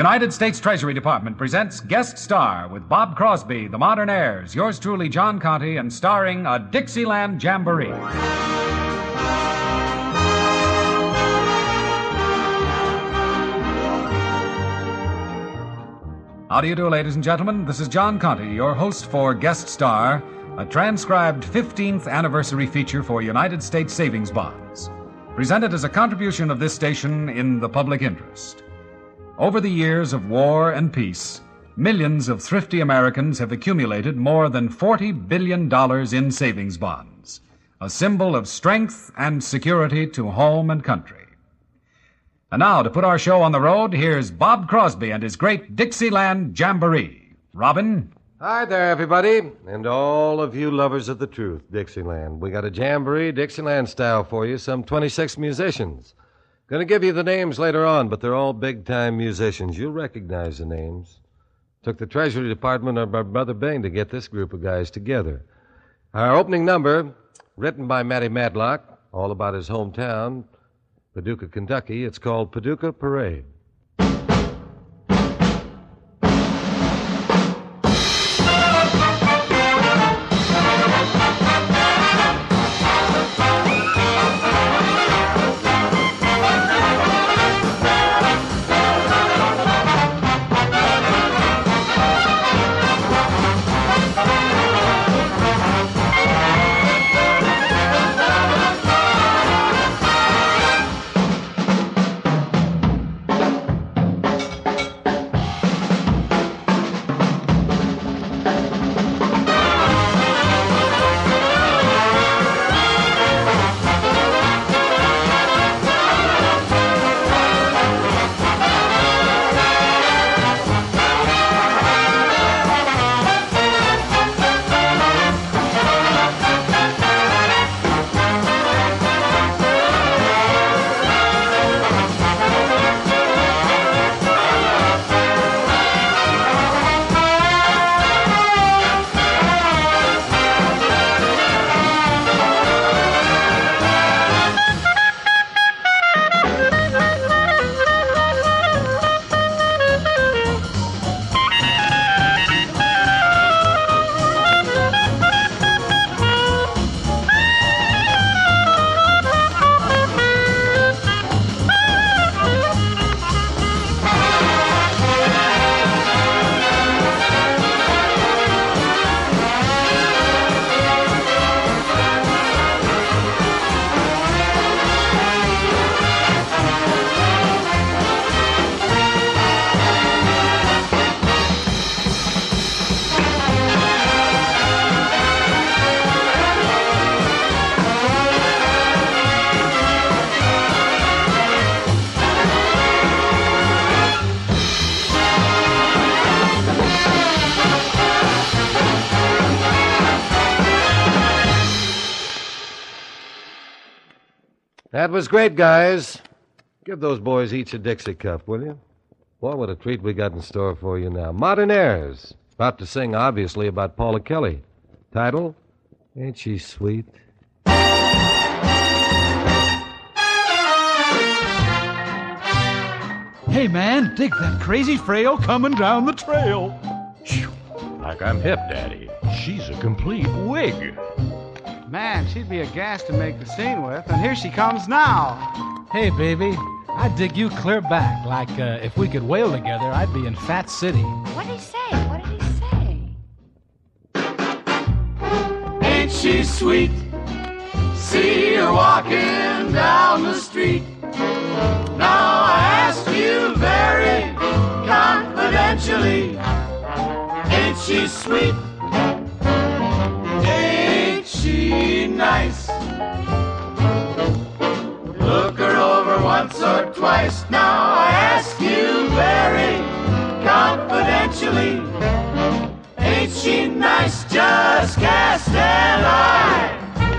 United States Treasury Department presents Guest Star with Bob Crosby, The Modern Heirs, yours truly, John Conte, and starring A Dixieland Jamboree. How do you do, ladies and gentlemen? This is John Conte, your host for Guest Star, a transcribed 15th anniversary feature for United States Savings Bonds, presented as a contribution of this station in the public interest. Over the years of war and peace, millions of thrifty Americans have accumulated more than $40 billion in savings bonds, a symbol of strength and security to home and country. And now, to put our show on the road, here's Bob Crosby and his great Dixieland Jamboree. Robin? Hi there, everybody, and all of you lovers of the truth, Dixieland. We got a jamboree, Dixieland style for you, some 26 musicians. Going to give you the names later on, but they're all big-time musicians. You'll recognize the names. Took the Treasury Department of our brother Bing to get this group of guys together. Our opening number, written by Matty Matlock, all about his hometown, Paducah, Kentucky. It's called Paducah Parade. That was great, guys. Give those boys each a Dixie cup, will you? Boy, what a treat we got in store for you now. Modern Airs. About to sing, obviously, about Paula Kelly. Title, Ain't She Sweet? Hey, man, dig that crazy frail coming down the trail. Like I'm hip, Daddy. She's a complete wig. Man, she'd be a gas to make the scene with, and here she comes now. Hey, baby, I'd dig you clear back. Like, if we could wail together, I'd be in Fat City. What did he say? What did he say? Ain't she sweet? See her walking down the street. Now I ask you very confidentially, ain't she sweet? Ain't she nice? Look her over once or twice. Now I ask you very confidentially, ain't she nice? Just cast an eye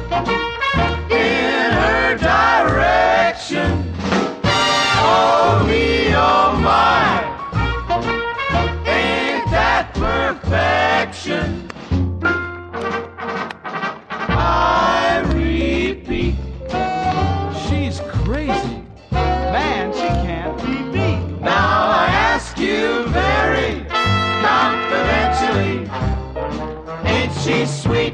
in her direction. Oh me, oh my, ain't that perfection? I repeat, She's crazy. Man, she can't be beat. now I ask you she sweet?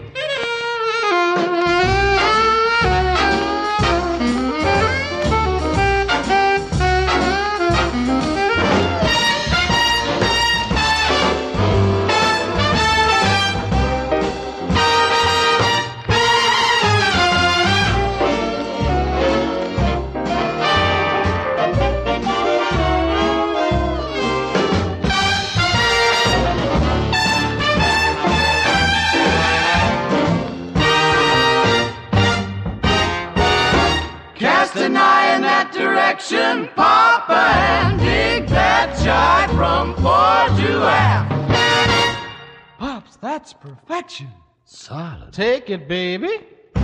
Cast an eye in that direction, Papa, and dig that jive from fore to aft. Pops, that's perfection. Solid. Take it, baby.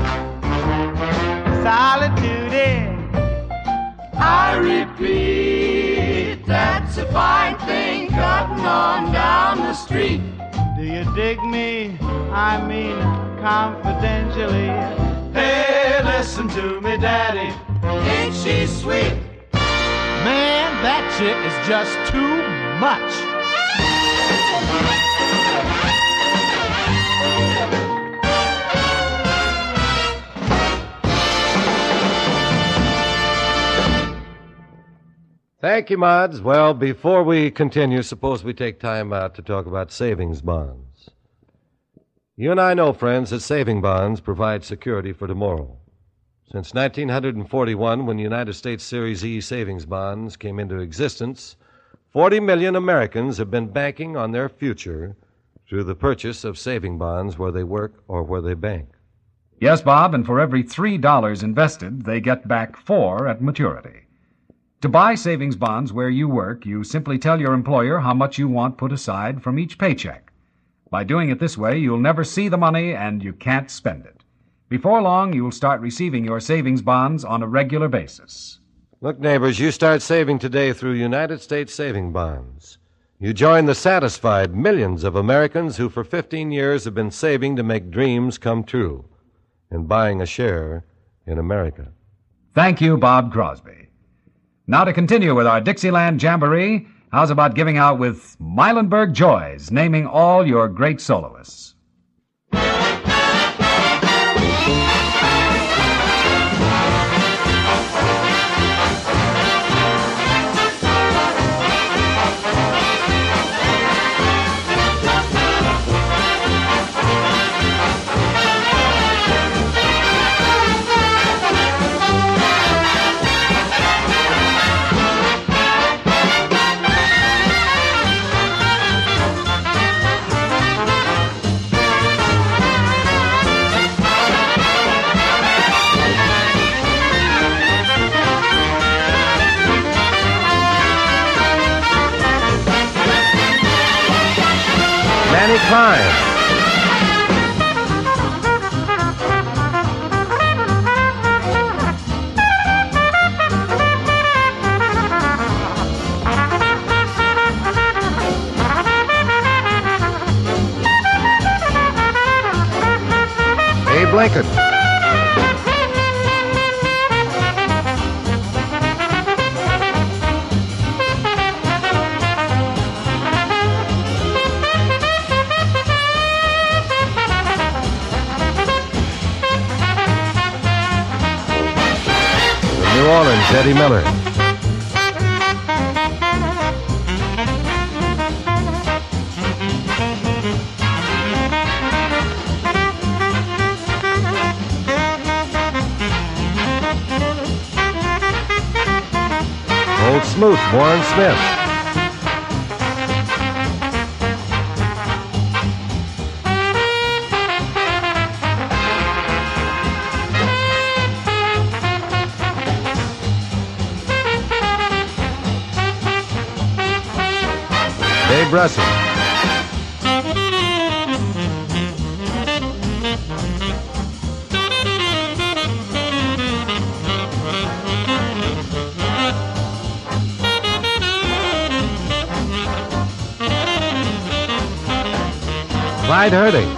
Solitude. I repeat, that's a fine thing cutting on down the street. Do you dig me? I mean, confidentially. Hey, listen to me, Daddy. Ain't she sweet? Man, that chick is just too much. Thank you, Mods. Well, before we continue, suppose we take time out to talk about savings bonds. You and I know, friends, that saving bonds provide security for tomorrow. Since 1941, when United States Series E savings bonds came into existence, 40 million Americans have been banking on their future through the purchase of saving bonds where they work or where they bank. Yes, Bob, and for every $3 invested, they get back 4 at maturity. To buy savings bonds where you work, you simply tell your employer how much you want put aside from each paycheck. By doing it this way, you'll never see the money and you can't spend it. Before long, you'll start receiving your savings bonds on a regular basis. Look, neighbors, you start saving today through United States Saving Bonds. You join the satisfied millions of Americans who for 15 years have been saving to make dreams come true and buying a share in America. Thank you, Bob Crosby. Now to continue with our Dixieland Jamboree, how's about giving out with Milenberg Joys, naming all your great soloists? Manny Klein. Abe Lincoln. New Orleans, Eddie Miller. Old Smoot, Warren Smith. Dave Russell. Clyde Hurting.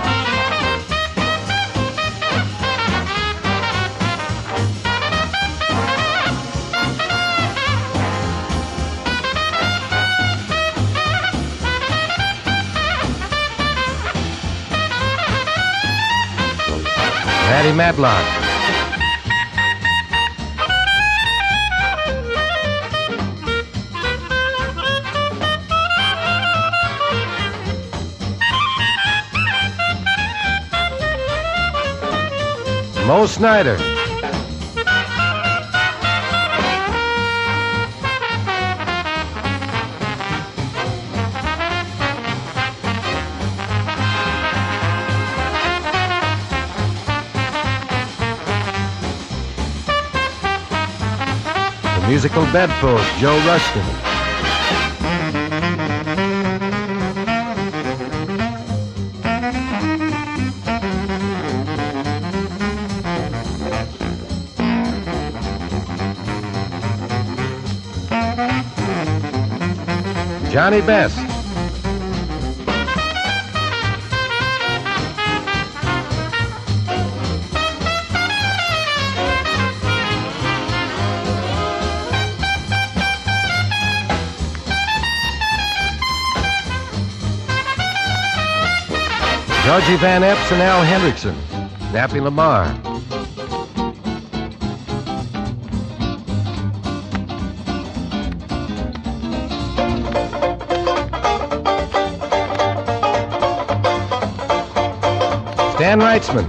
Patty Matlock. Mo Snyder. The musical bedpost, Joe Rushton. Johnny Best. Georgie Van Epps and Al Hendrickson. Daffy Lamar. Stan Wrightsman.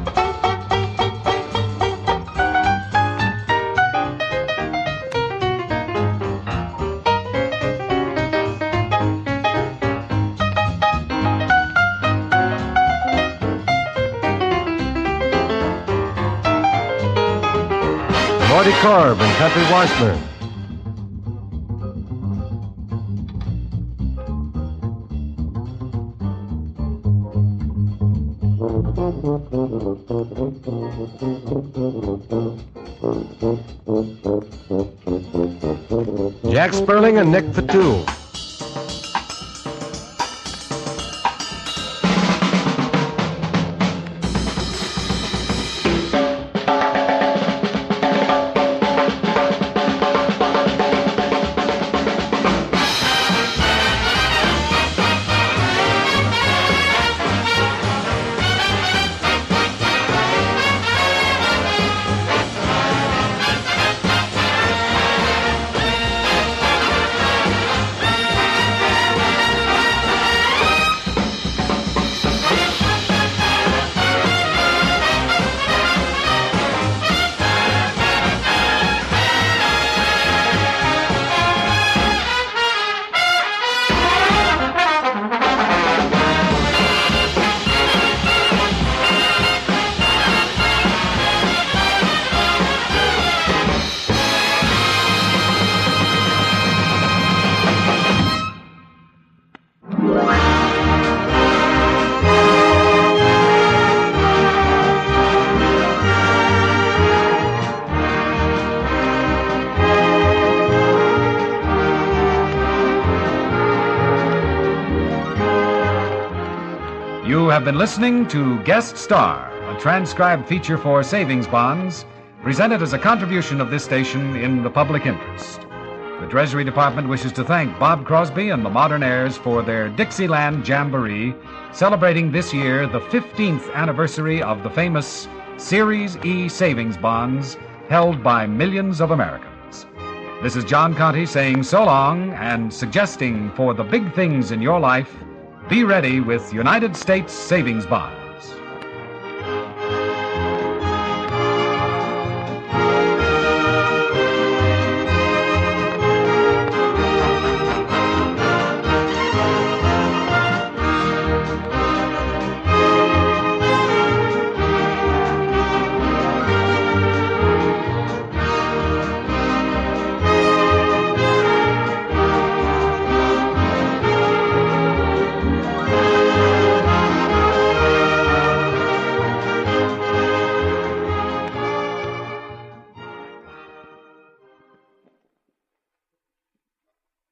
Morty Korb and Country Washburn. Jack Sperling and Nick Fatul. You have been listening to Guest Star, a transcribed feature for savings bonds, presented as a contribution of this station in the public interest. The Treasury Department wishes to thank Bob Crosby and the Modern Heirs for their Dixieland Jamboree, celebrating this year the 15th anniversary of the famous Series E savings bonds held by millions of Americans. This is John Conte saying so long and suggesting for the big things in your life, be ready with United States savings bonds.